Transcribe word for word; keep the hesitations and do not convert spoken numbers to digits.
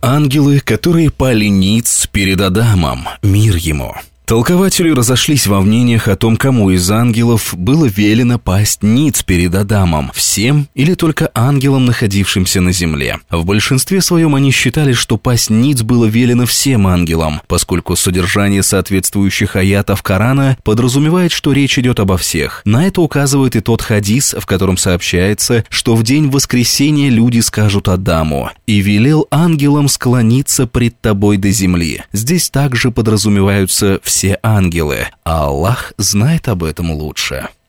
Ангелы, которые пали ниц перед Адамом, мир ему. Толкователи разошлись во мнениях о том, кому из ангелов было велено пасть ниц перед Адамом, всем или только ангелам, находившимся на земле. В большинстве своем они считали, что пасть ниц было велено всем ангелам, поскольку содержание соответствующих аятов Корана подразумевает, что речь идет обо всех. На это указывает и тот хадис, в котором сообщается, что в день воскресения люди скажут Адаму: «И велел ангелам склониться пред тобой до земли». Здесь также подразумеваются все все ангелы, а Аллах знает об этом лучше.